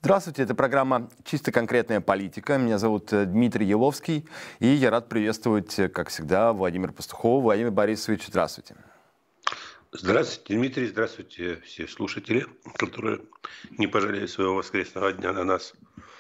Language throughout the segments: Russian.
Здравствуйте, это программа «Чисто конкретная политика». Меня зовут Дмитрий Еловский, и я рад приветствовать, как всегда, Владимира Пастухова. Владимир Борисович, здравствуйте. Здравствуйте, Дмитрий, здравствуйте все слушатели, которые не пожалели своего воскресного дня на нас.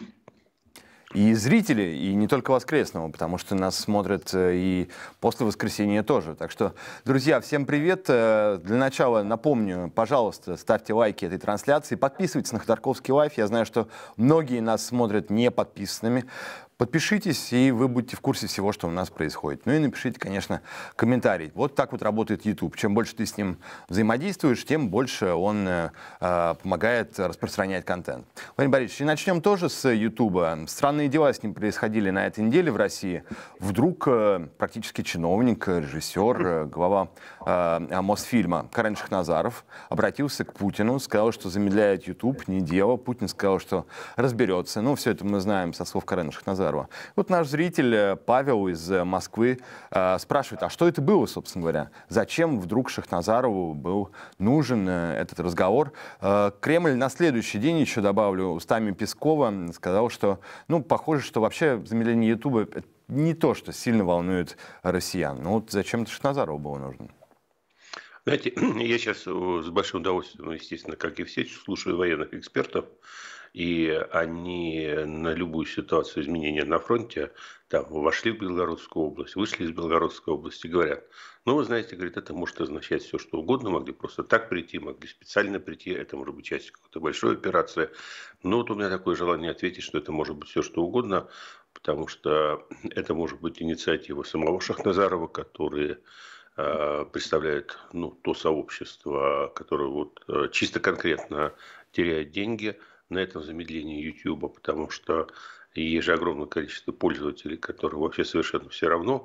И зрители, и не только воскресного, потому что нас смотрят и после воскресенья тоже. Так что, друзья, всем привет. Для начала напомню, пожалуйста, ставьте лайки этой трансляции, подписывайтесь на Ходорковский лайв. Я знаю, что многие нас смотрят не подписанными. Подпишитесь, и вы будете в курсе всего, что у нас происходит. Ну и напишите, конечно, комментарий. Вот так вот работает YouTube. Чем больше ты с ним взаимодействуешь, тем больше он помогает распространять контент. Владимир Борисович, и начнем тоже с YouTube. Странные дела с ним происходили на этой неделе в России. Вдруг практически чиновник, режиссер, глава Мосфильма Карен Шахназаров обратился к Путину, сказал, что замедляет YouTube, не дело. Путин сказал, что разберется. Ну, все это мы знаем со слов Карена Шахназарова. Вот наш зритель Павел из Москвы спрашивает, а что это было, собственно говоря? Зачем вдруг Шахназарову был нужен этот разговор? Кремль на следующий день, еще добавлю, устами Пескова сказал, что, похоже, что вообще замедление Ютуба не то, что сильно волнует россиян. Ну вот зачем это Шахназарову было нужно? Знаете, я сейчас с большим удовольствием, естественно, как и все, слушаю военных экспертов, и они на любую ситуацию изменения на фронте там вошли в Белгородскую область, вышли из Белгородской области, говорят, вы знаете, говорит, это может означать все, что угодно, могли просто так прийти, могли специально прийти, это может быть частью какой-то большой операции. Но вот у меня такое желание ответить, что это может быть все, что угодно, потому что это может быть инициатива самого Шахназарова, который представляет то сообщество, которое чисто конкретно теряет деньги на этом замедлении YouTube, потому что есть же огромное количество пользователей, которым вообще совершенно все равно,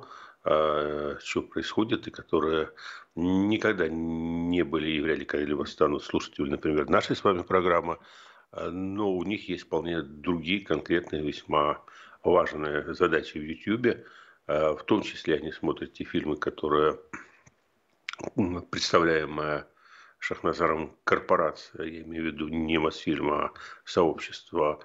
что происходит, и которые никогда не были или вряд ли когда-либо станут слушателями, например, нашей с вами программы, но у них есть вполне другие конкретные, весьма важные задачи в YouTube. В том числе они смотрят те фильмы, которые представляемая Шахназаром корпорация, я имею в виду не Мосфильм, а сообщество,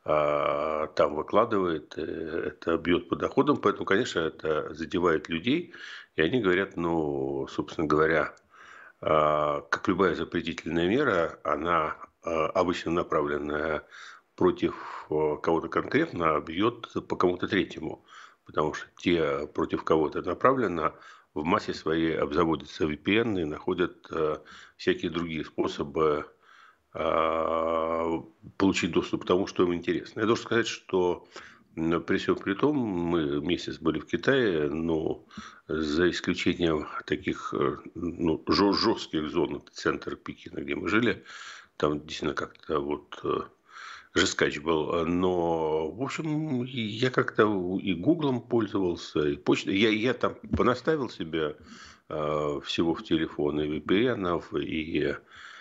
там выкладывает, это бьет по доходам, поэтому, конечно, это задевает людей, и они говорят, собственно говоря, как любая запретительная мера, она обычно направленная против кого-то конкретно, бьет по кому-то третьему, потому что те, против кого это направлено, в массе своей обзаводятся VPN и находят всякие другие способы получить доступ к тому, что им интересно. Я должен сказать, что при всем при том, мы месяц были в Китае, но за исключением таких жестких зон, центр Пекина, где мы жили, там действительно как-то жесткач был. Но, в общем, я как-то и Гуглом пользовался, и почтой. Я там понаставил себе всего в телефон и VPN, и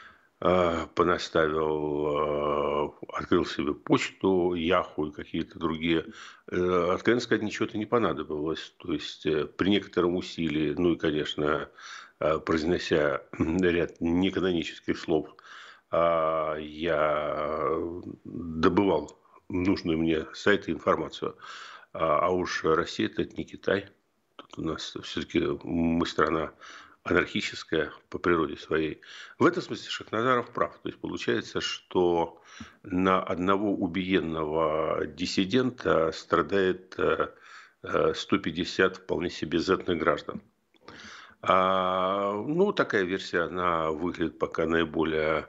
понаставил, открыл себе почту, Яху и какие-то другие. Откровенно сказать, ничего-то не понадобилось. То есть при некотором усилии, и, конечно, произнося ряд неканонических слов, я добывал нужную мне сайты информацию. А уж Россия – это не Китай. Тут у нас все-таки мы страна анархическая по природе своей. В этом смысле Шахназаров прав. То есть получается, что на одного убиенного диссидента страдает 150 вполне себе знатных граждан. Такая версия, она выглядит пока наиболее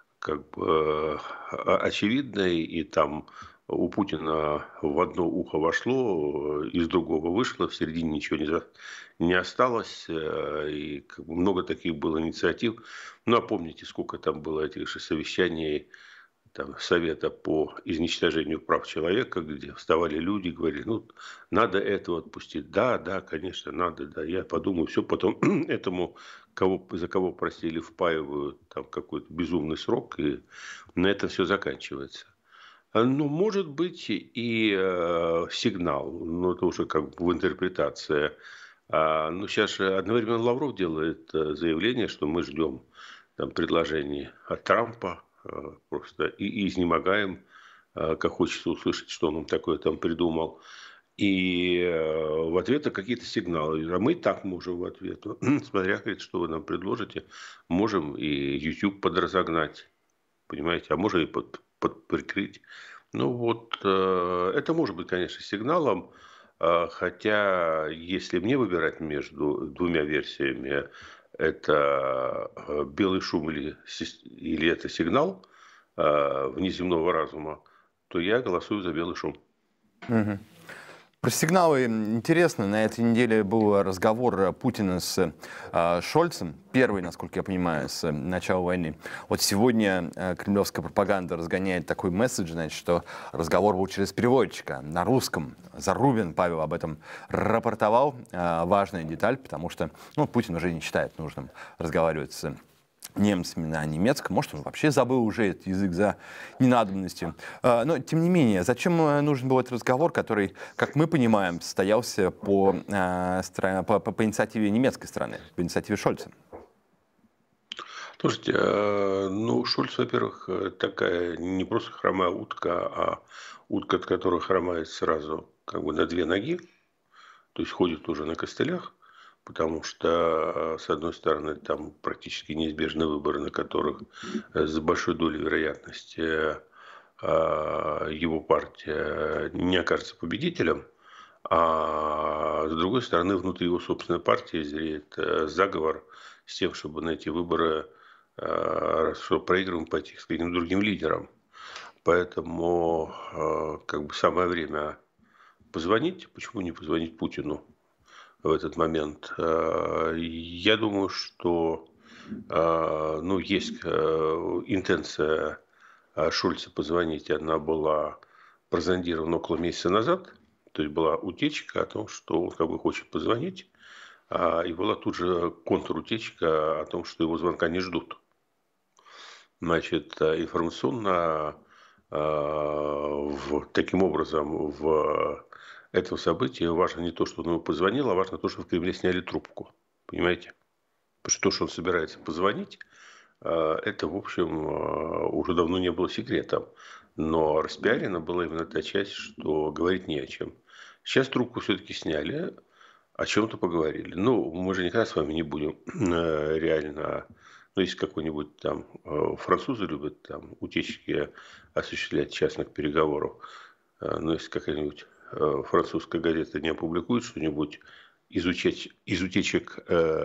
очевидной, и там у Путина в одно ухо вошло, из другого вышло, в середине ничего не осталось, и много таких было инициатив. А помните, сколько там было этих же совещаний, там, Совета по изничтожению прав человека, где вставали люди, говорили, надо этого отпустить. Да, конечно, надо, да, я подумаю, все, потом этому, за кого просили, впаивают там какой-то безумный срок, и на этом все заканчивается. Может быть и сигнал, но это уже в интерпретации. Сейчас же одновременно Лавров делает заявление, что мы ждем там предложений от Трампа, просто и изнемогаем как хочется услышать, что он нам такое там придумал. И в ответ какие-то сигналы. А мы и так можем в ответ. Смотря, говорит, что вы нам предложите, можем и YouTube подразогнать, понимаете, а можем и прикрыть. Ну вот, это может быть, конечно, сигналом, хотя, если мне выбирать между двумя версиями, это белый шум или это сигнал внеземного разума, то я голосую за белый шум. Мгм. Про сигналы интересно. На этой неделе был разговор Путина с Шольцем. Первый, насколько я понимаю, с начала войны. Вот сегодня кремлевская пропаганда разгоняет такой месседж, значит, что разговор был через переводчика на русском. Зарубин Павел об этом рапортовал. Важная деталь, потому что Путин уже не считает нужным разговаривать с немцами на немецком. Может, он вообще забыл уже этот язык за ненадобностью. Но, тем не менее, зачем нужен был этот разговор, который, как мы понимаем, состоялся по инициативе немецкой страны, по инициативе Шольца? Слушайте, Шольц, во-первых, такая не просто хромая утка, а утка, от которой хромает сразу как бы на две ноги, то есть ходит уже на костылях. Потому что, с одной стороны, там практически неизбежны выборы, на которых с большой долей вероятности его партия не окажется победителем. А с другой стороны, внутри его собственной партии зреет заговор с тем, чтобы на эти выборы, что проигрываем, пойти к каким-то другим лидерам. Поэтому как бы самое время позвонить. Почему не позвонить Путину в этот момент? Я думаю, что есть интенция Шольца позвонить. Она была прозондирована около месяца назад. То есть была утечка о том, что он как бы хочет позвонить. И была тут же контрутечка о том, что его звонка не ждут. Значит, информационно таким образом в этом событии важно не то, что он ему позвонил, а важно то, что в Кремле сняли трубку. Понимаете? Потому что то, что он собирается позвонить, это, в общем, уже давно не было секретом. Но распиарена была именно та часть, что говорить не о чем. Сейчас трубку все-таки сняли, о чем-то поговорили. Мы же никогда с вами не будем реально... если какой-нибудь там французы любят там утечки осуществлять частных переговоров, если какая-нибудь французская газета не опубликует что-нибудь из утечек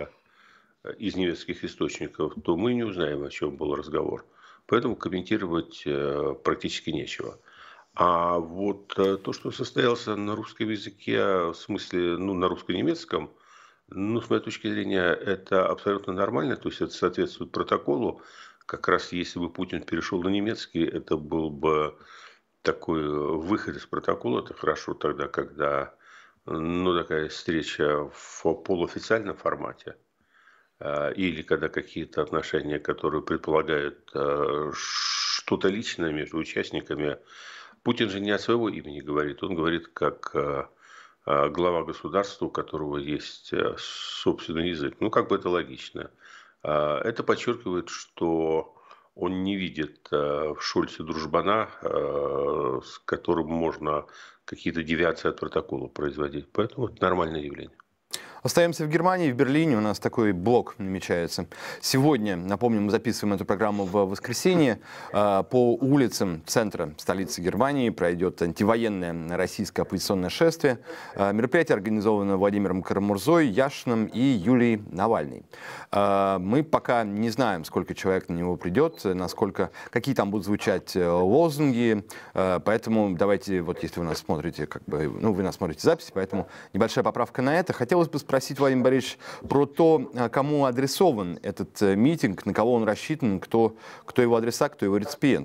из немецких источников, то мы не узнаем, о чем был разговор. Поэтому комментировать практически нечего. А вот то, что состоялся на русском языке, в смысле, на русско-немецком, с моей точки зрения, это абсолютно нормально, то есть это соответствует протоколу. Как раз если бы Путин перешел на немецкий, это был бы такой выход из протокола. Это хорошо тогда, когда такая встреча в полуофициальном формате. Или когда какие-то отношения, которые предполагают что-то личное между участниками. Путин же не от своего имени говорит, он говорит как глава государства, у которого есть собственный язык. Как бы это логично. Это подчеркивает, что он не видит в Шольце дружбана, с которым можно какие-то девиации от протокола производить. Поэтому это нормальное явление. Остаемся в Германии, в Берлине. У нас такой блок намечается. Сегодня, напомню, мы записываем эту программу в воскресенье. По улицам центра столицы Германии пройдет антивоенное российское оппозиционное шествие. Мероприятие организовано Владимиром Карамурзой, Яшиным и Юлией Навальной. Мы пока не знаем, сколько человек на него придет, какие там будут звучать лозунги. Поэтому давайте, если вы нас смотрите, вы нас смотрите запись, поэтому небольшая поправка на это. Хотелось бы спросить, Владимир Борисович, про то, кому адресован этот митинг, на кого он рассчитан, кто его адресат, кто его реципиент.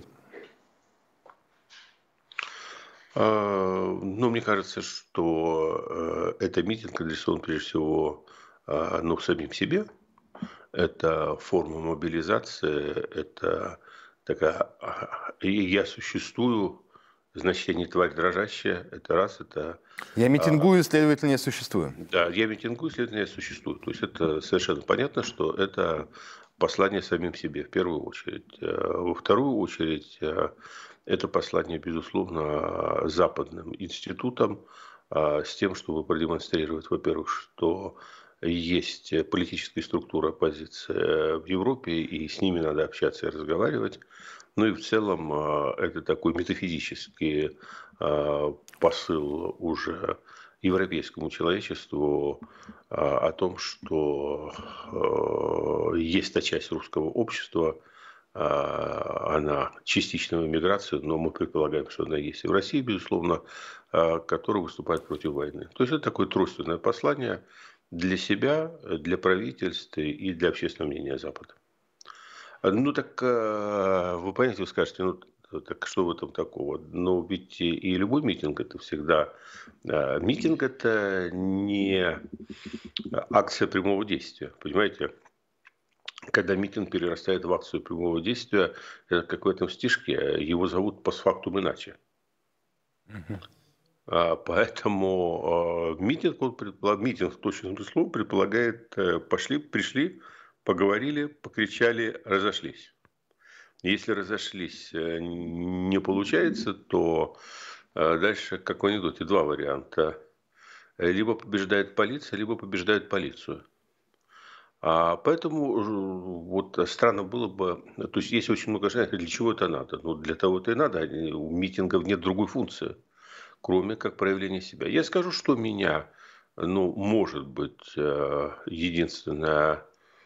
Мне кажется, что это митинг адресован прежде всего самим себе. Это форма мобилизации, это такая «я существую», значит, я не тварь дрожащая, это раз, это... Я митингую, следовательно, я существую. Да, я митингую, следовательно, я существую. То есть это совершенно понятно, что это послание самим себе в первую очередь. Во вторую очередь, это послание, безусловно, западным институтам с тем, чтобы продемонстрировать, во-первых, что есть политическая структура оппозиции в Европе, и с ними надо общаться и разговаривать. Ну и в целом это такой метафизический посыл уже европейскому человечеству о том, что есть та часть русского общества, она частично в эмиграции, но мы предполагаем, что она есть и в России, безусловно, которая выступает против войны. То есть это такое тройственное послание для себя, для правительства и для общественного мнения Запада. Ну так вы понимаете, вы скажете, ну так что в этом такого? Но ведь и любой митинг это всегда... Митинг это не акция прямого действия, понимаете? Когда митинг перерастает в акцию прямого действия, это как в этом стишке, его зовут постфактум иначе. Поэтому митинг в точном смысле слова предполагает, пришли, поговорили, покричали, разошлись. Если разошлись не получается, то дальше, как в анекдоте, два варианта. Либо побеждает полиция, либо побеждает полицию. Поэтому вот странно было бы, то есть есть очень много женщин, для чего это надо? Ну, для того это и надо, у митингов нет другой функции, кроме как проявления себя. Я скажу, что меня, ну, может быть, единственное,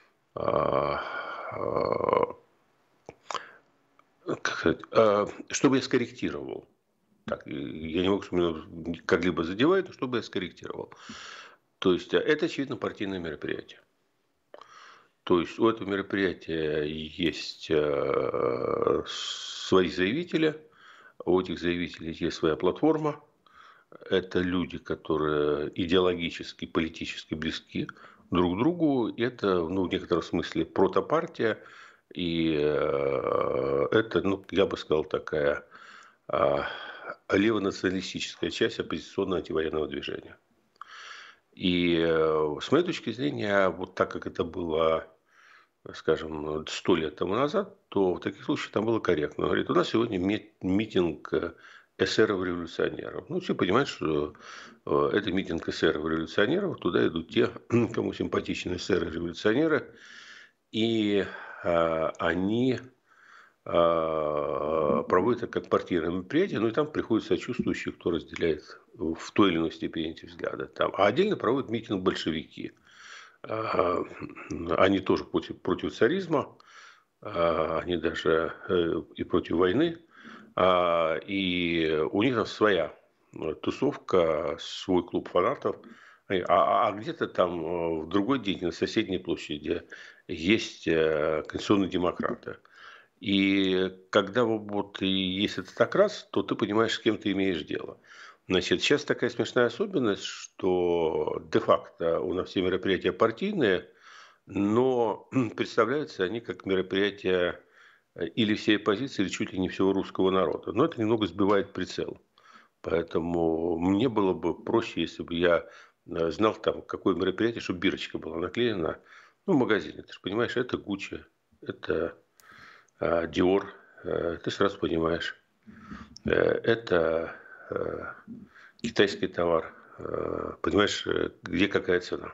чтобы я скорректировал. Так, я не могу, что меня как-либо задевает, но чтобы я скорректировал. То есть это, очевидно, партийное мероприятие. То есть у этого мероприятия есть свои заявители, у этих заявителей есть своя платформа. Это люди, которые идеологически, политически близки друг к другу. Это, ну, в некотором смысле протопартия. И это, ну, я бы сказал, такая левонационалистическая часть оппозиционного антивоенного движения. И с моей точки зрения, вот так как это было, скажем, 100 лет тому назад, то в таких случаях там было корректно. Говорит, у нас сегодня митинг эсеров-революционеров. Ну, все понимают, что это митинг эсеров-революционеров. Туда идут те, кому симпатичны эсеры-революционеры. И они проводят это как партийное мероприятие, ну и там приходят сочувствующие, кто разделяет в той или иной степени эти взгляды. Там. А отдельно проводят митинг большевики. Они тоже против царизма, они даже и против войны. И у них там своя тусовка, свой клуб фанатов. А где-то там в другой день на соседней площади есть конституционные демократы. И когда вот есть этот окрас, то ты понимаешь, с кем ты имеешь дело. Значит, сейчас такая смешная особенность, что де-факто у нас все мероприятия партийные, но представляются они как мероприятия или всей оппозиции, или чуть ли не всего русского народа. Но это немного сбивает прицел. Поэтому мне было бы проще, если бы я знал, там, какое мероприятие, чтобы бирочка была наклеена. Ну, в магазине, ты же понимаешь, это Гуччи, это Dior, ты сразу понимаешь, это китайский товар, понимаешь, где какая цена.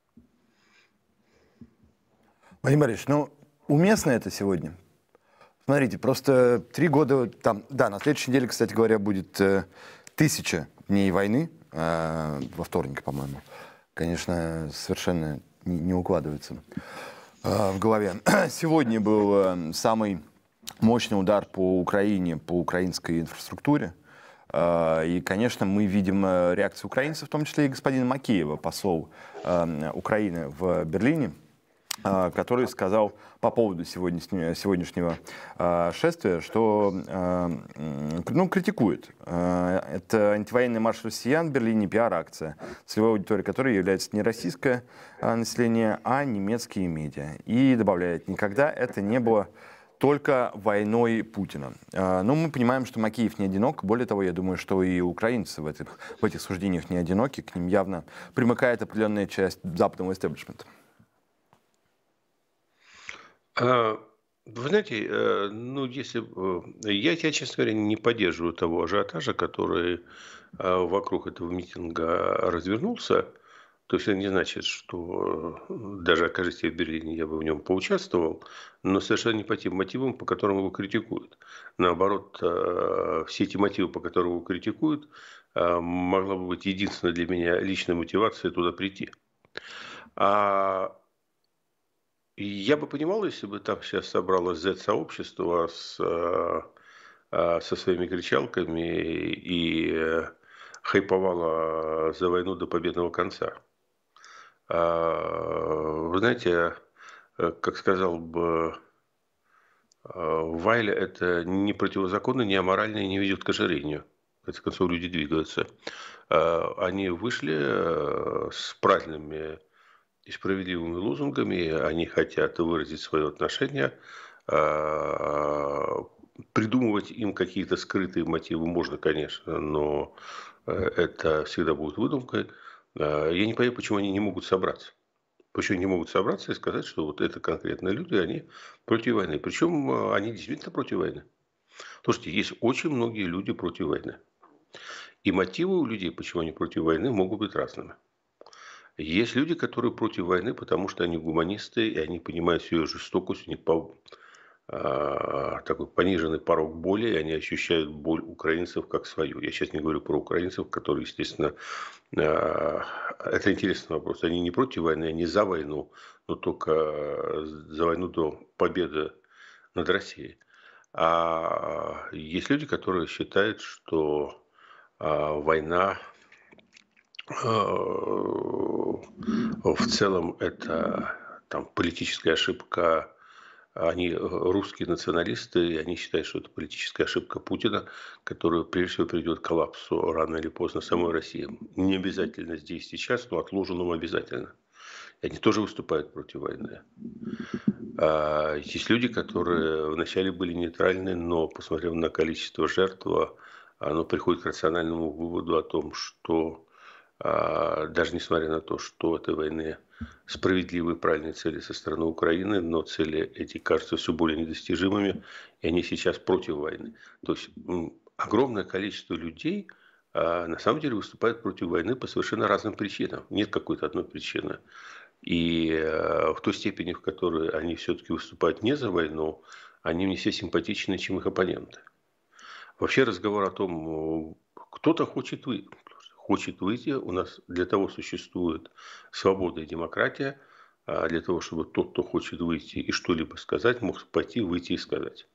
Владимир Борисович, ну, уместно это сегодня? Смотрите, просто 3 года там, да, на следующей неделе, кстати говоря, будет 1000 дней войны, во вторник, по-моему. Конечно, совершенно не укладывается в голове. Сегодня был самый мощный удар по Украине, по украинской инфраструктуре. И, конечно, мы видим реакцию украинцев, в том числе и господина Макеева, посол Украины в Берлине, который сказал по поводу сегодняшнего шествия, что критикует. Это антивоенный марш россиян в Берлине, пиар-акция, целевой аудиторией которой является не российское население, а немецкие медиа. И добавляет, никогда это не было только войной Путина. Но мы понимаем, что Макеев не одинок. Более того, я думаю, что и украинцы в этих суждениях не одиноки. К ним явно примыкает определенная часть западного истеблишмента. Вы знаете, ну, если я, честно говоря, не поддерживаю того ажиотажа, который вокруг этого митинга развернулся. То есть это не значит, что даже окажись я в Берлине, я бы в нем поучаствовал, но совершенно не по тем мотивам, по которым его критикуют. Наоборот, все эти мотивы, по которым его критикуют, могла бы быть единственной для меня личной мотивацией туда прийти. А я бы понимал, если бы там сейчас собралось Z-сообщество со своими кричалками и хайповало за войну до победного конца. Вы знаете, как сказал бы Вайля, это не противозаконно, не аморально и не ведет к ожирению. В конце концов, люди двигаются. Они вышли с правильными и справедливыми лозунгами, они хотят выразить свое отношение. Придумывать им какие-то скрытые мотивы можно, конечно, но это всегда будет выдумкой. Я не понимаю, почему они не могут собраться. Почему не могут собраться и сказать, что вот это конкретные люди, они против войны. Причем они действительно против войны. Слушайте, есть очень многие люди против войны. И мотивы у людей, почему они против войны, могут быть разными. Есть люди, которые против войны, потому что они гуманисты, и они понимают всю ее жестокость, у них такой пониженный порог боли, и они ощущают боль украинцев как свою. Я сейчас не говорю про украинцев, которые, естественно, это интересный вопрос. Они не против войны, они за войну, но только за войну до победы над Россией. А есть люди, которые считают, что война в целом это там политическая ошибка. Они русские националисты, и они считают, что это политическая ошибка Путина, которая прежде всего приведет к коллапсу рано или поздно самой России. Не обязательно здесь сейчас, но отложенным обязательно. И они тоже выступают против войны. Есть люди, которые вначале были нейтральны, но, посмотрев на количество жертв, оно приходит к рациональному выводу о том, что даже несмотря на то, что у этой войны справедливые и правильные цели со стороны Украины, но цели эти кажутся все более недостижимыми, и они сейчас против войны. То есть огромное количество людей на самом деле выступают против войны по совершенно разным причинам. Нет какой-то одной причины. И в той степени, в которой они все-таки выступают не за войну, они мне все симпатичнее, чем их оппоненты. Вообще разговор о том, кто-то хочет выйти, у нас для того существует свобода и демократия, для того, чтобы тот, кто хочет выйти и что-либо сказать, мог пойти, выйти и сказать.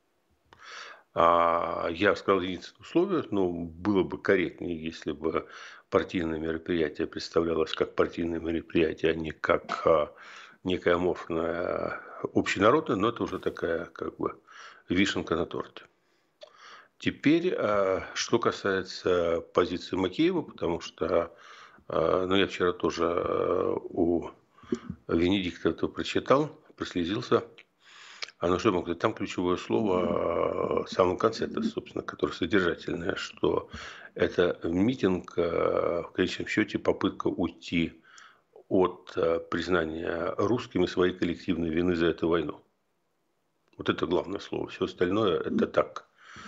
Я сказал единственное условие, но было бы корректнее, если бы партийное мероприятие представлялось как партийное мероприятие, а не как некое аморфное общенародное, но это уже такая как бы вишенка на торте. Теперь, что касается позиции Макеева, потому что я вчера тоже у Венедикта это прочитал, прослезился. Что я могу сказать? Там ключевое слово в самом конце, это, собственно, которое содержательное, что это митинг, в конечном счете, попытка уйти от признания русскими своей коллективной вины за эту войну. Вот это главное слово. Все остальное это так.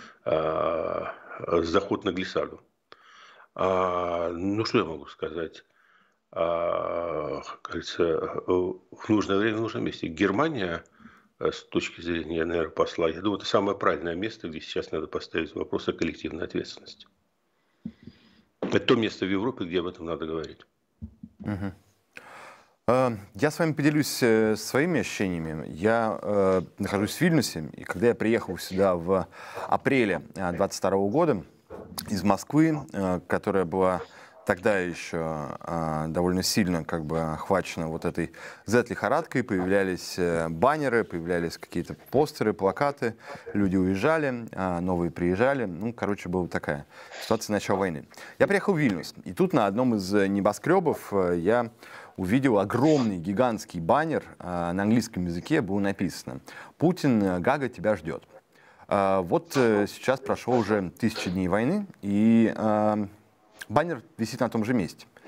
Заход на глиссаду. Что я могу сказать? Как говорится, в нужное время, в нужном месте. Германия, с точки зрения, наверное, посла, я думаю, это самое правильное место, где сейчас надо поставить вопрос о коллективной ответственности. Это то место в Европе, где об этом надо говорить. Угу. Я с вами поделюсь своими ощущениями. Я нахожусь в Вильнюсе, и когда я приехал сюда в апреле 2022 года из Москвы, которая была тогда еще довольно сильно как бы охвачена вот этой Z-лихорадкой, появлялись баннеры, появлялись какие-то постеры, плакаты, люди уезжали, новые приезжали. Была такая ситуация начала войны. Я приехал в Вильнюс, и тут на одном из небоскребов я увидел огромный гигантский баннер, на английском языке было написано «Путин, Гага тебя ждет». Вот сейчас прошло уже 1000 дней войны, и баннер висит на том же месте.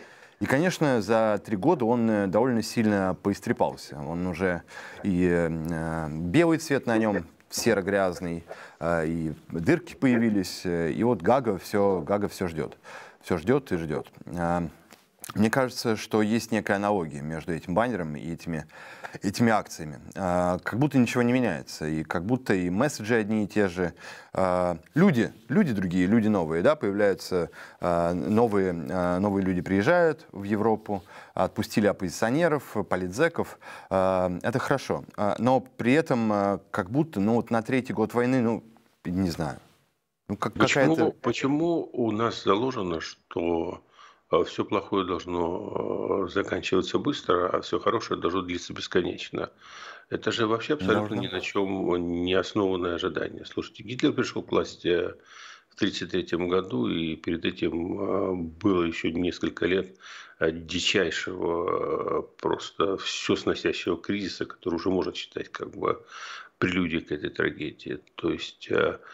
И, конечно, за 3 года он довольно сильно поистрепался. Он уже и белый цвет на нем серо-грязный, и дырки появились, и вот Гага все ждет. Все ждет и ждет. Мне кажется, что есть некая аналогия между этим баннером и этими акциями. Как будто ничего не меняется, и как будто и месседжи одни и те же. Люди другие, люди новые, да, появляются новые люди приезжают в Европу, отпустили оппозиционеров, политзеков. Это хорошо. Но при этом как будто, ну вот на 3-й год войны, ну, не знаю. Ну, Почему у нас заложено, что все плохое должно заканчиваться быстро, а все хорошее должно длиться бесконечно? Это же вообще абсолютно ни на чем не основанное ожидание. Слушайте, Гитлер пришел к власти в 1933 году, и перед этим было еще несколько лет дичайшего, просто все сносящего кризиса, который уже можно считать как бы прелюдией к этой трагедии. То есть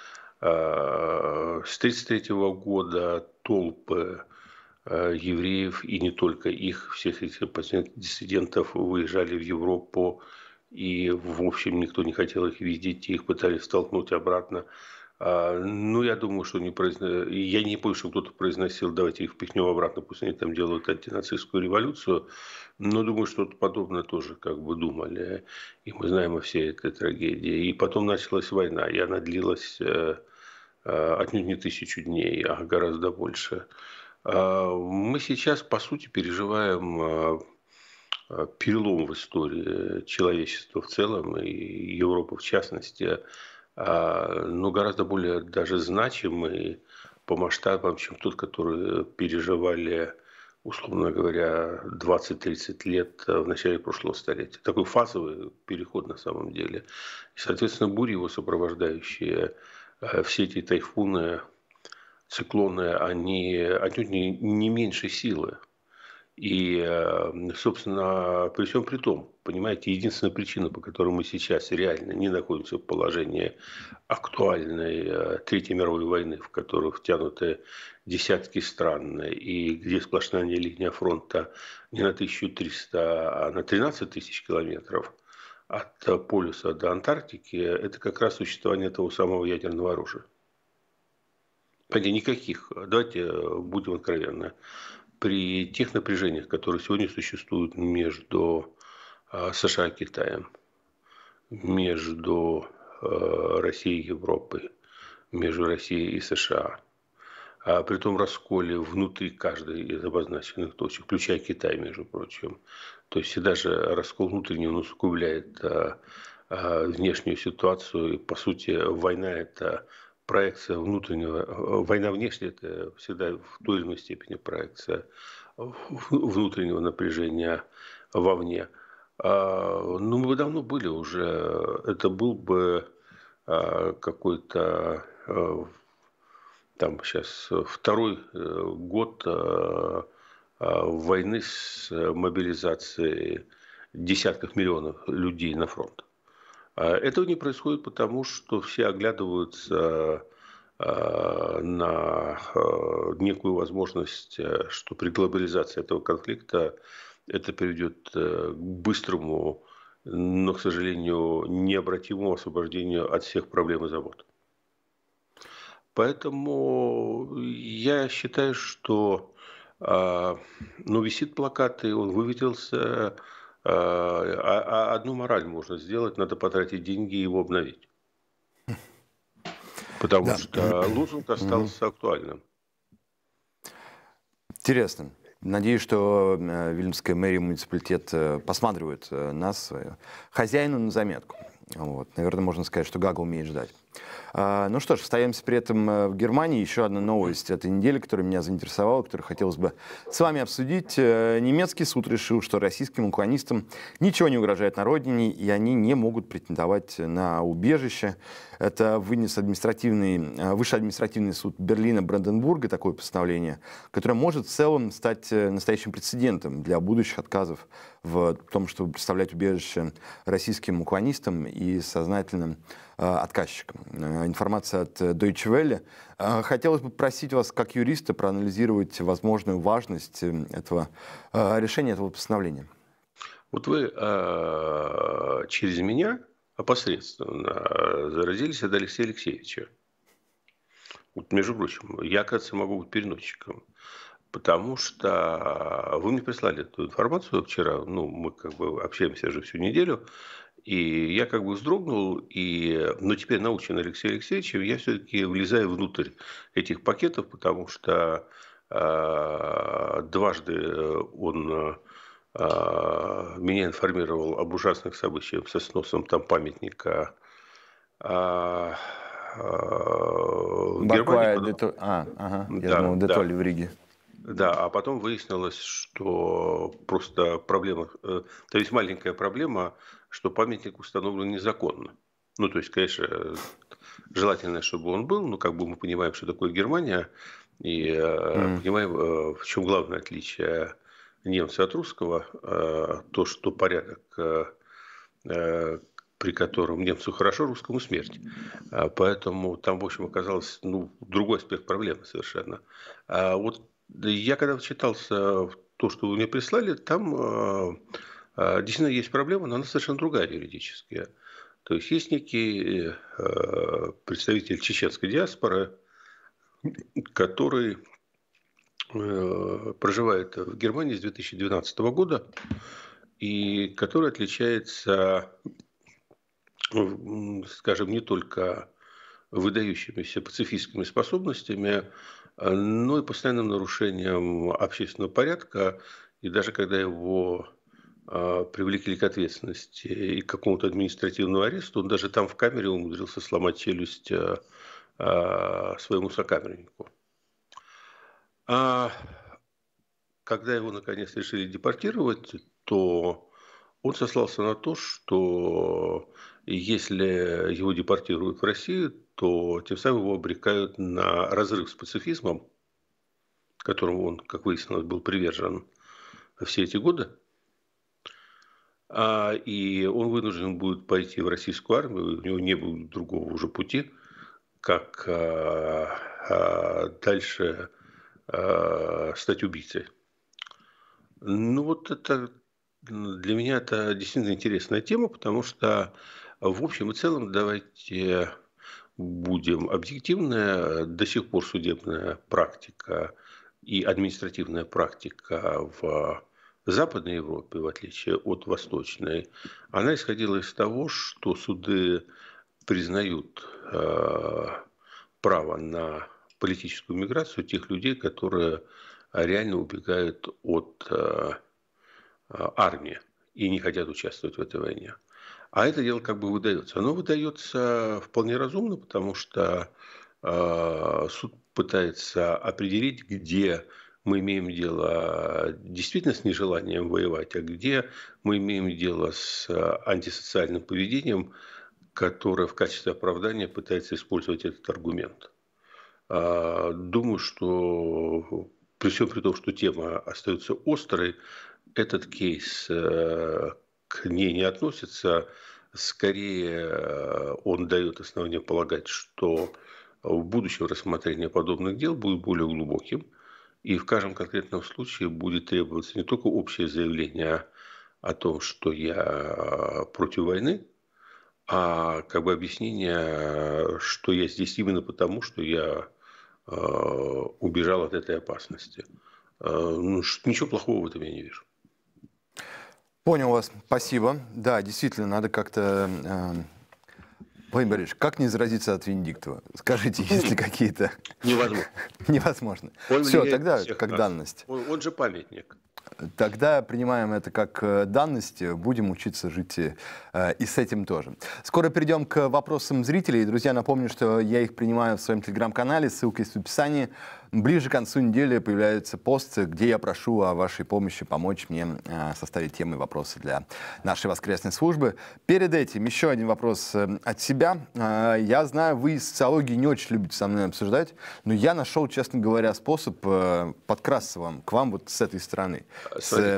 с 1933 года толпы евреев, и не только их, всех этих диссидентов выезжали в Европу, и, в общем, никто не хотел их видеть, их пытались столкнуть обратно. Ну, я думаю, что я не помню, что кто-то произносил, давайте их впихнем обратно, пусть они там делают антинацистскую революцию, но думаю, что-то подобное тоже как бы думали, и мы знаем о всей этой трагедии. И потом началась война, и она длилась отнюдь не 1000 дней, а гораздо больше. Мы сейчас, по сути, переживаем перелом в истории человечества в целом и Европы в частности, но гораздо более даже значимый по масштабам, чем тот, который переживали, условно говоря, 20-30 лет в начале прошлого столетия. Такой фазовый переход на самом деле. И, соответственно, бури его сопровождающие, все эти тайфуны, циклоны, они отнюдь не меньше силы. И, собственно, при всем при том, понимаете, единственная причина, по которой мы сейчас реально не находимся в положении актуальной Третьей мировой войны, в которую втянуты десятки стран, и где сплошная линия фронта не на 1300, а на 13 тысяч километров от полюса до Антарктики, это как раз существование того самого ядерного оружия. Понимаете, никаких, давайте будем откровенны, при тех напряжениях, которые сегодня существуют между США и Китаем, между Россией и Европой, между Россией и США, а при том расколе внутри каждой из обозначенных точек, включая Китай, между прочим. То есть и даже раскол внутренний, он усугубляет внешнюю ситуацию. И, по сути, война – это проекция внутреннего, война внешняя – это всегда в той или иной степени проекция внутреннего напряжения вовне. Ну, мы бы давно были уже, это был бы какой-то, там сейчас 2-й год войны с мобилизацией десятков миллионов людей на фронт. Этого не происходит потому, что все оглядываются на некую возможность, что при глобализации этого конфликта это приведет к быстрому, но, к сожалению, необратимому освобождению от всех проблем и забот. Поэтому я считаю, что висит плакат, и он вывесился. Одну мораль можно сделать, надо потратить деньги и его обновить. Потому что лозунг остался актуальным. Интересно. Надеюсь, что Вильнюсская мэрия, муниципалитет посматривает нас, хозяину, на заметку. Вот. Наверное, можно сказать, что Гага умеет ждать. Ну что ж, остаемся при этом в Германии. Еще одна новость этой недели, которая меня заинтересовала, которую хотелось бы с вами обсудить. Немецкий суд решил, что российским уклонистам ничего не угрожает на родине, и они не могут претендовать на убежище. Это вынес Высший административный суд Берлина Бранденбурга, такое постановление, которое может в целом стать настоящим прецедентом для будущих отказов в том, чтобы представлять убежище российским уклонистам и сознательным отказчиком. Информация от Deutsche Welle. Хотелось бы просить вас, как юриста, проанализировать возможную важность этого решения, этого постановления. Вот вы через меня опосредственно заразились от Алексея Алексеевича. Вот, между прочим, я, кажется, могу быть переносчиком. Потому что вы мне прислали эту информацию вчера, ну, мы как бы общаемся же всю неделю, и я как бы вздрогнул, но теперь научен Алексеем Алексеевичем, я все-таки влезаю внутрь этих пакетов, потому что дважды он меня информировал об ужасных событиях со сносом там памятника в Германии. Я думал, Детоль в Риге. Да, а потом выяснилось, что просто проблема, то есть маленькая проблема, что памятник установлен незаконно. Ну, то есть, конечно, желательно, чтобы он был, но как бы мы понимаем, что такое Германия, и понимаем, в чем главное отличие немца от русского, то, что порядок, при котором немцу хорошо, русскому смерть. Поэтому там, в общем, оказалось другой аспект проблемы совершенно. Вот я когда вчитался в то, что вы мне прислали, там действительно есть проблема, но она совершенно другая юридическая. То есть есть некий представитель чеченской диаспоры, который проживает в Германии с 2012 года и который отличается, скажем, не только выдающимися пацифистскими способностями, но и постоянным нарушением общественного порядка. И даже когда его привлекли к ответственности и к какому-то административному аресту, он даже там в камере умудрился сломать челюсть своему сокамернику. А когда его, наконец, решили депортировать, то он сослался на то, что если его депортируют в Россию, то тем самым его обрекают на разрыв с пацифизмом, которому он, как выяснилось, был привержен все эти годы. И он вынужден будет пойти в российскую армию, у него не будет другого уже пути, как дальше стать убийцей. Ну вот это для меня это действительно интересная тема, потому что в общем и целом давайте будем объективны. До сих пор судебная практика и административная практика в Западной Европе, в отличие от Восточной, она исходила из того, что суды признают право на политическую миграцию тех людей, которые реально убегают от армии и не хотят участвовать в этой войне. А это дело как бы выдается. Оно выдается вполне разумно, потому что суд пытается определить, где мы имеем дело действительно с нежеланием воевать, а где мы имеем дело с антисоциальным поведением, которое в качестве оправдания пытается использовать этот аргумент. Думаю, что при всем при том, что тема остается острой, этот кейс к ней не относится. Скорее, он дает основание полагать, что в будущем рассмотрение подобных дел будет более глубоким. И в каждом конкретном случае будет требоваться не только общее заявление о том, что я против войны, а как бы объяснение, что я здесь именно потому, что я убежал от этой опасности. Ничего плохого в этом я не вижу. Понял вас, спасибо. Да, действительно, надо как-то... Владимир Борисович, как не заразиться от Венедиктова? Скажите, есть ли какие-то... Невозможно. Невозможно. Все, тогда как данность. Он же памятник. Тогда принимаем это как данность, будем учиться жить и с этим тоже. Скоро перейдем к вопросам зрителей. Друзья, напомню, что я их принимаю в своем телеграм-канале, ссылка есть в описании. Ближе к концу недели появляется пост, где я прошу о вашей помощи, помочь мне составить темы и вопросы для нашей воскресной службы. Перед этим еще один вопрос от себя. Я знаю, вы из социологии не очень любите со мной обсуждать, но я нашел, честно говоря, способ подкрасться к вам вот с этой стороны. Смотрите,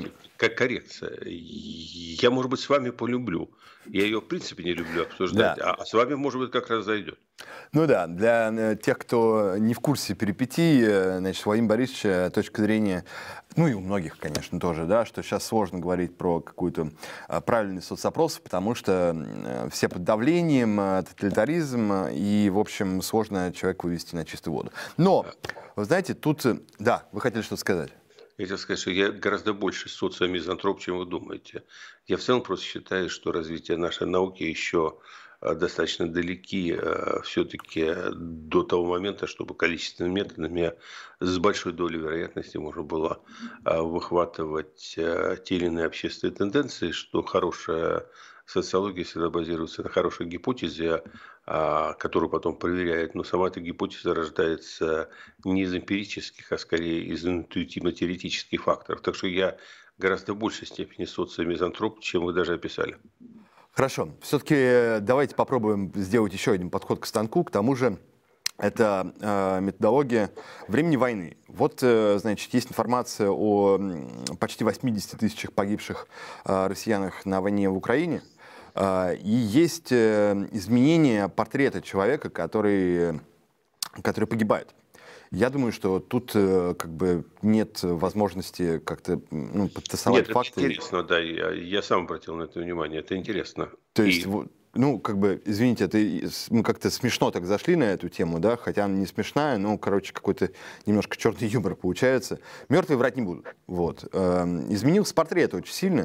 как коррекция. Я, может быть, с вами полюблю. Я ее, в принципе, не люблю обсуждать, Да. а с вами, может быть, как раз зайдет. Ну да, для тех, кто не в курсе перипетий, значит, Владимир Борисович, точка зрения, ну и у многих, конечно, тоже, да, что сейчас сложно говорить про какую-то правильный соцопрос, потому что все под давлением, тоталитаризм, и, в общем, сложно человека вывести на чистую воду. Но, вы знаете, тут, да, вы хотели что-то сказать? Я хотел сказать, что я гораздо больше социомизантроп, чем вы думаете. Я в целом просто считаю, что развитие нашей науки еще достаточно далеки все-таки до того момента, чтобы количественными методами с большой долей вероятности можно было выхватывать те или иные общественные тенденции, что хорошая социология всегда базируется на хорошей гипотезе, которую потом проверяет. Но сама эта гипотеза рождается не из эмпирических, а скорее из интуитивно-теоретических факторов. Так что я гораздо большей степени социомизантроп, чем вы даже описали. Хорошо. Все-таки давайте попробуем сделать еще один подход к станку. К тому же, это методология времени войны. Вот, значит, есть информация о почти 80 тысячах погибших россиянах на войне в Украине. И есть изменение портрета человека, который погибает. Я думаю, что тут как бы нет возможности как-то подтасовать факты. Нет, это интересно, да, я сам обратил на это внимание, это интересно. То есть, ну, как бы, извините, мы как-то смешно так зашли на эту тему, да, хотя она не смешная, но, короче, какой-то немножко черный юмор получается. Мертвые врать не будут, вот. Изменился портрет очень сильно.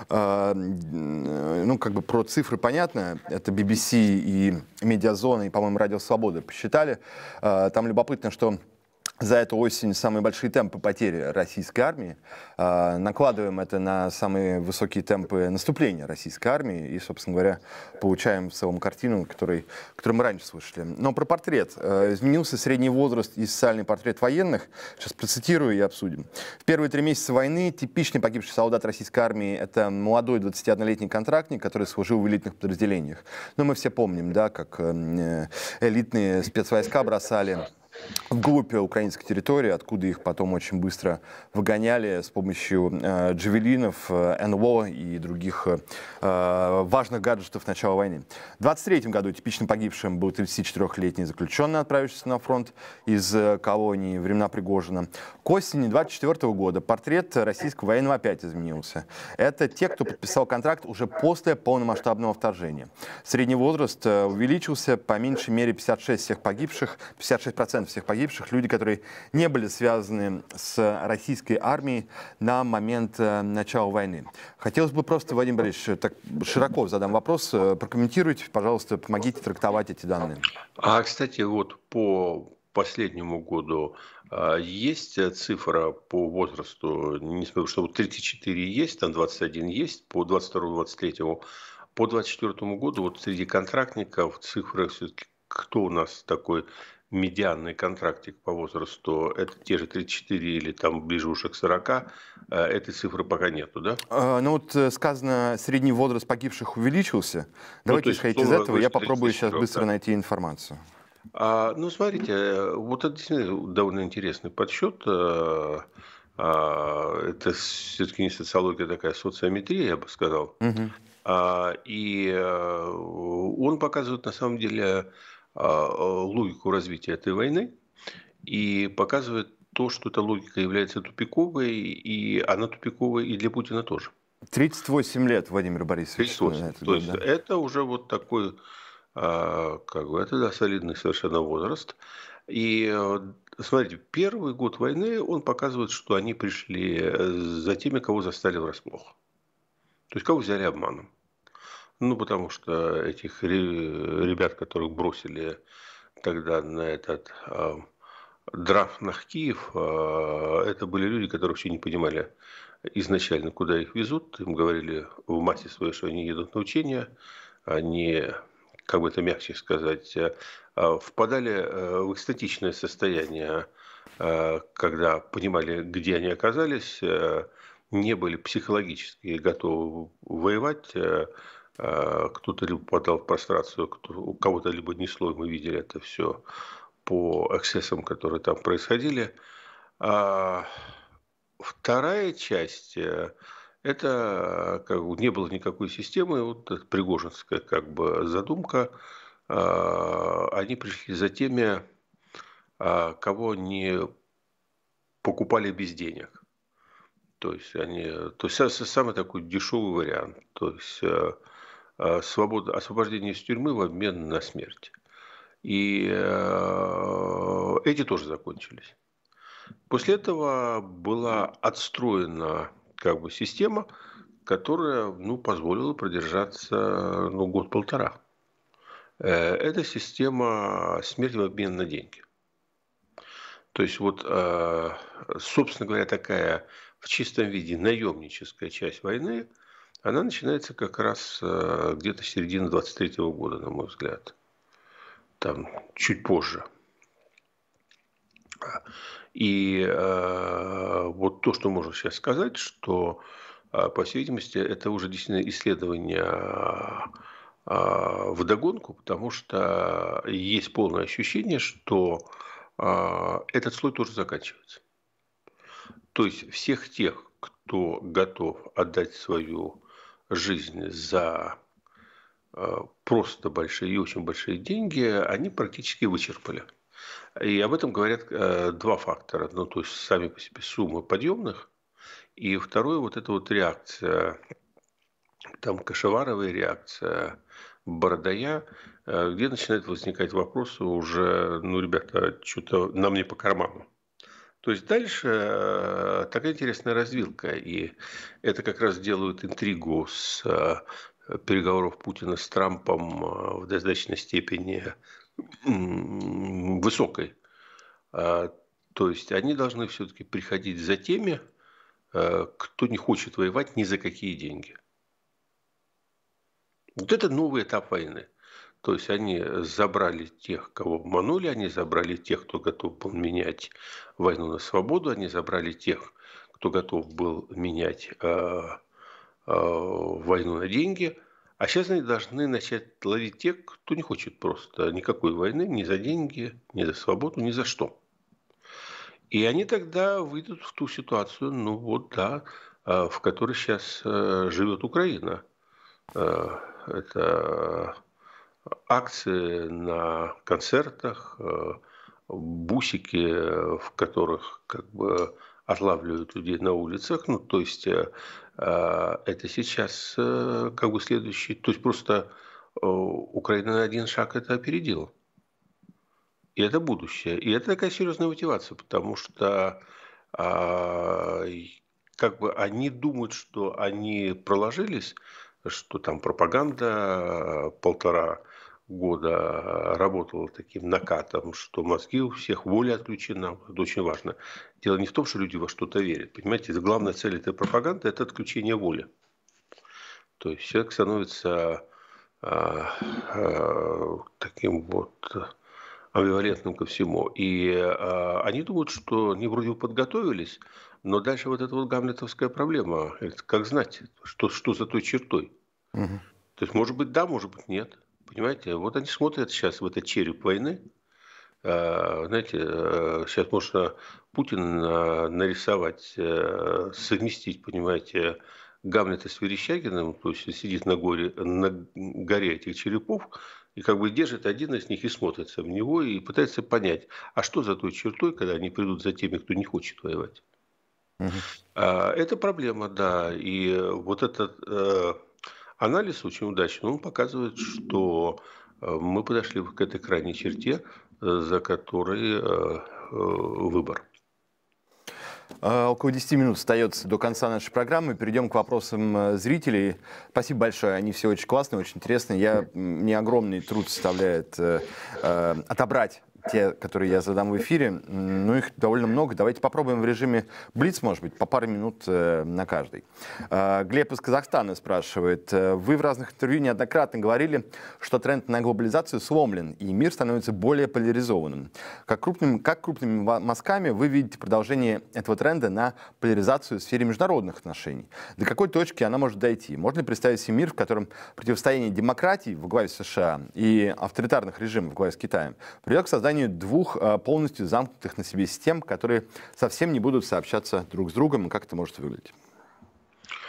Ну, как бы про цифры понятно, это BBC и Медиазона, и, по-моему, Радио Свобода посчитали. Там любопытно, что за эту осень самые большие темпы потери российской армии. Накладываем это на самые высокие темпы наступления российской армии и, собственно говоря, получаем в целом картину, которую мы раньше слышали. Но про портрет. Изменился средний возраст и социальный портрет военных. Сейчас процитирую и обсудим. В первые 3 месяца войны типичный погибший солдат российской армии — это молодой 21-летний контрактник, который служил в элитных подразделениях. Но мы все помним, да, как элитные спецвойска бросали вглубь украинской территории, откуда их потом очень быстро выгоняли с помощью джавелинов, НЛО и других важных гаджетов начала войны. В 1923 году типичным погибшим был 34-летний заключенный, отправившийся на фронт из колонии времена Пригожина. К осени 1924 года портрет российского военного опять изменился. Это те, кто подписал контракт уже после полномасштабного вторжения. Средний возраст увеличился, по меньшей мере 56% всех погибших, люди, которые не были связаны с российской армией на момент начала войны. Хотелось бы просто, Владимир Борисович, так широко задам вопрос, прокомментируйте, пожалуйста, помогите трактовать эти данные. Кстати, вот по последнему году есть цифра по возрасту, не знаю, что 34 есть, там 21 есть, по 22-23, по 24 году вот среди контрактников цифры все-таки, кто у нас такой медианный контрактик по возрасту, это те же 34 или там ближе уже к 40, этой цифры пока нету, да? Ну вот сказано, средний возраст погибших увеличился. Давайте исходить из этого, я попробую сейчас быстро найти информацию. Ну, смотрите, вот это действительно довольно интересный подсчет. Это все-таки не социология, а такая социометрия, я бы сказал. И он показывает на самом деле логику развития этой войны и показывает то, что эта логика является тупиковой, и она тупиковая и для Путина тоже. 38 лет, Владимир Борисович. 38. То есть это уже вот такой, как бы, это да, солидный совершенно возраст. И смотрите, первый год войны, он показывает, что они пришли за теми, кого застали врасплох. То есть кого взяли обманом. Ну, потому что этих ребят, которых бросили тогда на этот драфт на Киев, это были люди, которые вообще не понимали изначально, куда их везут. Им говорили в массе своей, что они едут на учения. Они, как бы это мягче сказать, впадали в экстатичное состояние, когда понимали, где они оказались, не были психологически готовы воевать. Кто-то либо попадал в прострацию, у кого-то либо несло, мы видели это все по эксцессам, которые там происходили. Вторая часть Это как бы не было никакой системы, вот эта пригожинская как бы задумка. Они пришли за теми, кого не покупали без денег. То есть самый такой дешевый вариант. То есть свобода, освобождение из тюрьмы в обмен на смерть. И эти тоже закончились. После этого была отстроена как бы система, которая позволила продержаться год-полтора. Это система смерти в обмен на деньги. То есть вот, собственно говоря, такая в чистом виде наемническая часть войны, она начинается как раз где-то с середины 23-го года, на мой взгляд. Там чуть позже. И вот то, что можно сейчас сказать, что, по всей видимости, это уже действительно исследование вдогонку, потому что есть полное ощущение, что этот слой тоже заканчивается. То есть всех тех, кто готов отдать свою жизнь за просто большие и очень большие деньги, они практически вычерпали. И об этом говорят два фактора. То есть сами по себе суммы подъемных. И второе, вот эта вот реакция, там кашеваровая реакция Бородая, где начинают возникать вопросы уже, ребята, что-то нам не по карману. То есть дальше такая интересная развилка. И это как раз делают интригу с переговоров Путина с Трампом в достаточной степени высокой. То есть они должны все-таки приходить за теми, кто не хочет воевать ни за какие деньги. Вот это новый этап войны. То есть они забрали тех, кого обманули, они забрали тех, кто готов был менять войну на свободу, они забрали тех, кто готов был менять войну на деньги. А сейчас они должны начать ловить тех, кто не хочет просто никакой войны, ни за деньги, ни за свободу, ни за что. И они тогда выйдут в ту ситуацию, в которой сейчас живет Украина. Это акции на концертах, бусики, в которых как бы отлавливают людей на улицах. То есть это сейчас как бы следующий. То есть просто Украина на один шаг это опередила. И это будущее. И это такая серьезная мотивация, потому что как бы они думают, что они проложились, что там пропаганда 1,5 года работала таким накатом, что мозги у всех, воля отключена. Это очень важно. Дело не в том, что люди во что-то верят. Понимаете, главная цель этой пропаганды – это отключение воли. То есть человек становится таким вот амбивалентным ко всему. И они думают, что они вроде бы подготовились, но дальше вот эта вот гамлетовская проблема. Это как знать, что за той чертой. То есть, может быть, да, может быть, нет. Понимаете, вот они смотрят сейчас в этот череп войны. Знаете, сейчас можно Путина нарисовать, совместить, понимаете, Гамлета с Верещагиным, то есть сидит на горе этих черепов, и как бы держит один из них и смотрится в него, и пытается понять, а что за той чертой, когда они придут за теми, кто не хочет воевать. Это проблема, да. И вот этот анализ очень удачный, он показывает, что мы подошли к этой крайней черте, за которой выбор. Около 10 минут остается до конца нашей программы. Перейдем к вопросам зрителей. Спасибо большое. Они все очень классные, очень интересные. Мне огромный труд составляет отобрать те, которые я задам в эфире. Но их довольно много. Давайте попробуем в режиме Блиц, может быть, по паре минут на каждый. Глеб из Казахстана спрашивает. Вы в разных интервью неоднократно говорили, что тренд на глобализацию сломлен, и мир становится более поляризованным. Как крупными мазками вы видите продолжение этого тренда на поляризацию в сфере международных отношений? До какой точки она может дойти? Можно ли представить себе мир, в котором противостояние демократии во главе с США и авторитарных режимов во главе с Китаем приведет к созданию двух полностью замкнутых на себе систем, которые совсем не будут сообщаться друг с другом, и как это может выглядеть?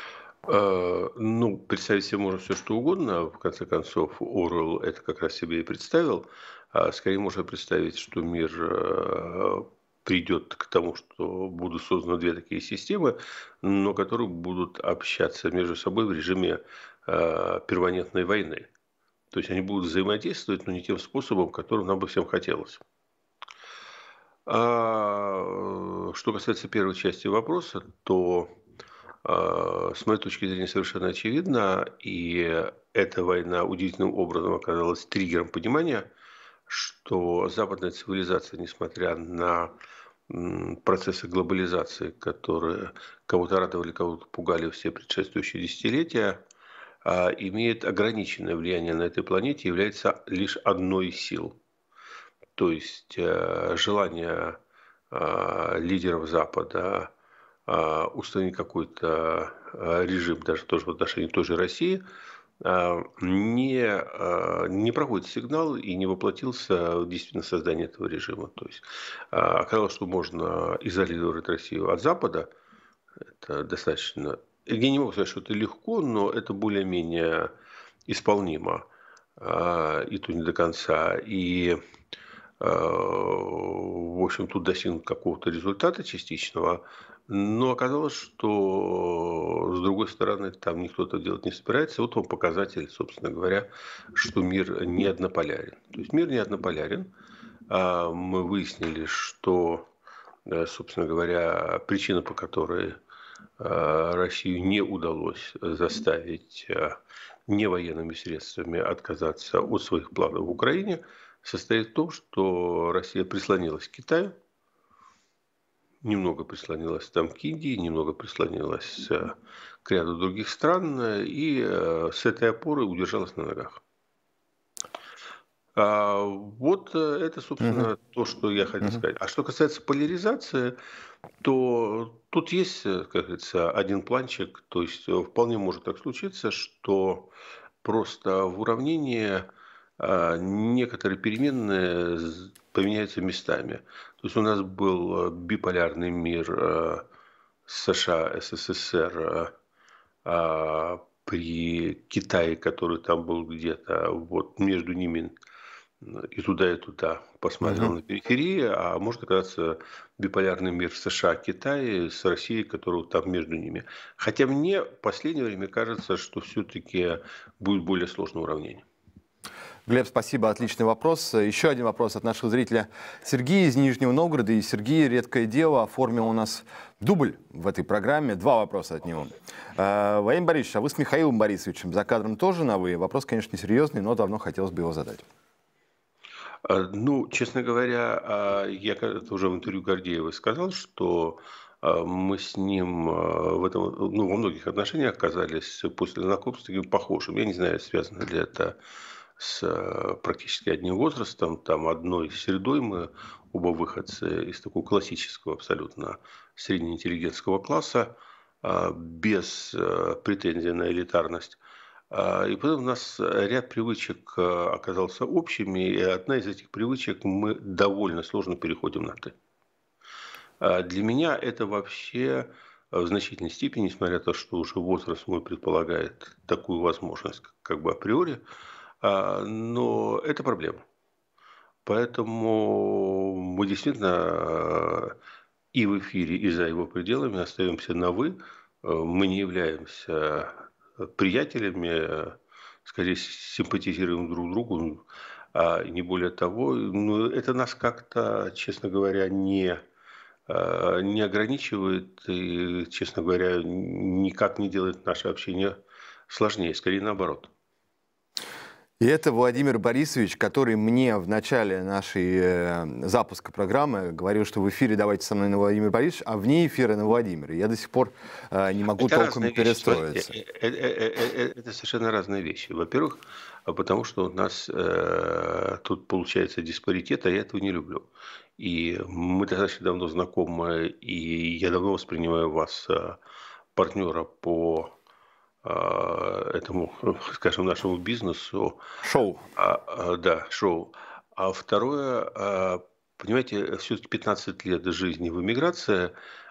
Ну, представить себе можно все, что угодно. В конце концов, Орвелл это как раз себе и представил. Скорее можно представить, что мир придет к тому, что будут созданы две такие системы, но которые будут общаться между собой в режиме перманентной войны. То есть они будут взаимодействовать, но не тем способом, которым нам бы всем хотелось. Что касается первой части вопроса, то с моей точки зрения совершенно очевидно, и эта война удивительным образом оказалась триггером понимания, что западная цивилизация, несмотря на процессы глобализации, которые кого-то радовали, кого-то пугали все предшествующие десятилетия, имеет ограниченное влияние на этой планете, является лишь одной из сил. То есть желание лидеров Запада установить какой-то режим, даже тоже в отношении той же России, не проходит сигнал и не воплотился в действительно создание этого режима. То есть оказалось, что можно изолировать Россию от Запада. Это достаточно... Я не могу сказать, что это легко, но это более-менее исполнимо. И то не до конца. И в общем, тут достигнут какого-то результата частичного, но оказалось, что с другой стороны там никто это делать не собирается. Вот вам показатель, собственно говоря, что мир не однополярен. То есть мир не однополярен. Мы выяснили, что, собственно говоря, причина, по которой Россию не удалось заставить не военными средствами отказаться от своих планов в Украине, состоит в том, что Россия прислонилась к Китаю, немного прислонилась там к Индии, немного прислонилась к ряду других стран и с этой опорой удержалась на ногах. Вот это, собственно, то, что я хотел сказать. А что касается поляризации, то тут есть, как говорится, один планчик. То есть вполне может так случиться, что просто в уравнении некоторые переменные поменяются местами. То есть у нас был биполярный мир США, СССР при Китае, который там был где-то вот между ними и туда посмотрел на периферии, а может оказаться биполярный мир США, Китая с Россией, которая там между ними. Хотя мне в последнее время кажется, что все-таки будет более сложное уравнение. Глеб, спасибо, отличный вопрос. Еще один вопрос от нашего зрителя Сергея из Нижнего Новгорода. И Сергей, редкое дело, оформил у нас дубль в этой программе. Два вопроса от него. Владимир Борисович, а вы с Михаилом Борисовичем за кадром тоже на «вы»? Вопрос, конечно, несерьезный, но давно хотелось бы его задать. Ну, честно говоря, я когда-то уже в интервью Гордеева сказал, что мы с ним в этом, во многих отношениях оказались после знакомства таким похожим. Я не знаю, связано ли это с практически одним возрастом, там одной средой, мы оба выходцы из такого классического абсолютно среднеинтеллигентского класса, без претензий на элитарность. И потом у нас ряд привычек оказался общими, и одна из этих привычек мы довольно сложно переходим на «ты». Для меня это вообще в значительной степени, несмотря на то, что уже возраст мой предполагает такую возможность, как бы априори, но это проблема. Поэтому мы действительно и в эфире, и за его пределами остаемся на «вы». Мы не являемся приятелями, скорее симпатизируем друг другу, не более того. Но это нас как-то, честно говоря, не ограничивает и, честно говоря, никак не делает наше общение сложнее, скорее наоборот. И это Владимир Борисович, который мне в начале нашей запуска программы говорил, что в эфире давайте со мной на Владимир Борисович, а вне эфира на Владимир. Я до сих пор не могу это толком перестроиться. Это совершенно разные вещи. Во-первых, потому что у нас тут получается диспаритет, а я этого не люблю. И мы достаточно давно знакомы, и я давно воспринимаю вас партнера по этому, скажем, нашему бизнесу. Шоу. Да, шоу. А второе, понимаете, все-таки 15 лет жизни в эмиграции,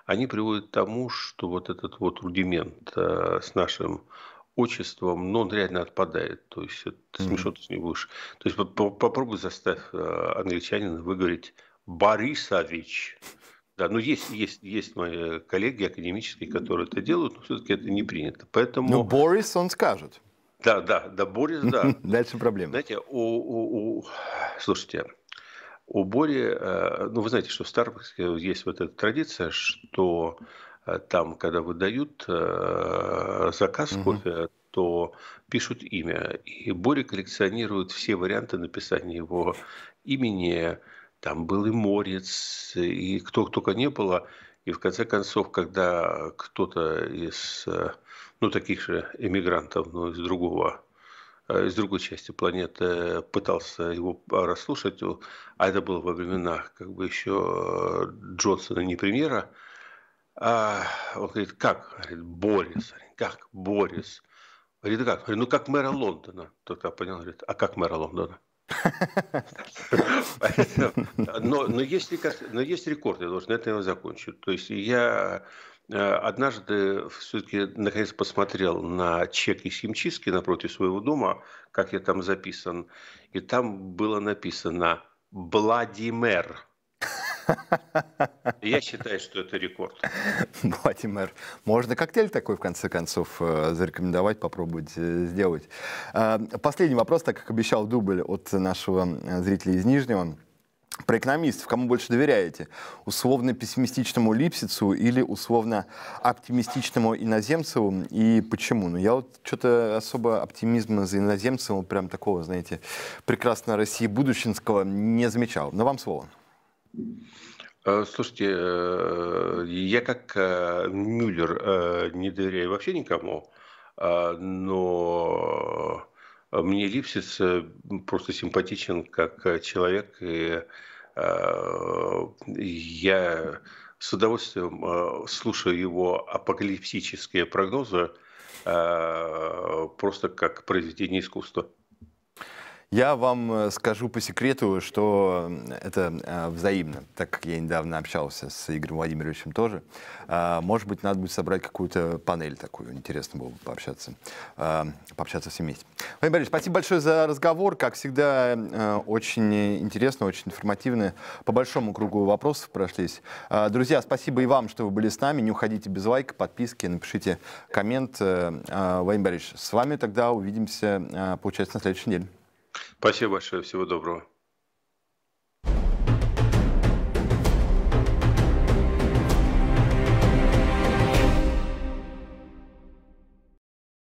они приводят к тому, что вот этот вот рудимент с нашим отчеством, ну, он реально отпадает. То есть это Мгм. смешно ты не будешь. То есть попробуй заставь англичанина выговорить Борисович. Да, ну есть мои коллеги академические, которые это делают, но все-таки это не принято. Ну, Поэтому, Борис, он скажет. да, Борис, да. Дальше проблема. Знаете, слушайте, у Бори, ну, вы знаете, что в Старбаксе есть вот эта традиция, что там, когда выдают заказ Мгм. кофе, то пишут имя. И Бори коллекционирует все варианты написания его имени. Там был и Морец, и кто только не было. И в конце концов, когда кто-то из, ну, таких же эмигрантов, но из другой части планеты пытался его расслушать, а это было во времена как бы еще Джонсона не премьера, он говорит, как? Говорит, Борис. Говорит, как Борис? Говорит, как? Говорит, ну как мэра Лондона. Тот понял, говорит, а как мэра Лондона? Но есть рекорд, я должен на этом закончу. То есть я однажды все-таки наконец посмотрел на чек из химчистки напротив своего дома, как я там записан, и там было написано «Владимир». Я считаю, что это рекорд. Владимир, можно коктейль такой, в конце концов, зарекомендовать, попробовать сделать. Последний вопрос, так как обещал дубль от нашего зрителя из Нижнего. Про экономистов. Кому больше доверяете? Условно-пессимистичному Липсицу или условно-оптимистичному Иноземцеву? И почему? Ну, я вот что-то особо оптимизма за Иноземцевым, прям такого, знаете, прекрасной России будущинского не замечал. Но вам слово. Слушайте, я как Мюллер не доверяю вообще никому, но мне Липсиц просто симпатичен как человек, и я с удовольствием слушаю его апокалиптические прогнозы просто как произведение искусства. Я вам скажу по секрету, что это взаимно, так как я недавно общался с Игорем Владимировичем тоже. Может быть, надо будет собрать какую-то панель такую. Интересно было бы пообщаться все вместе. Владимир Борисович, спасибо большое за разговор. Как всегда, очень интересно, очень информативно. По большому кругу вопросов прошлись. Друзья, спасибо и вам, что вы были с нами. Не уходите без лайка, подписки, напишите коммент. Владимир Борисович, с вами тогда увидимся, получается, на следующей неделе. Спасибо большое, всего доброго.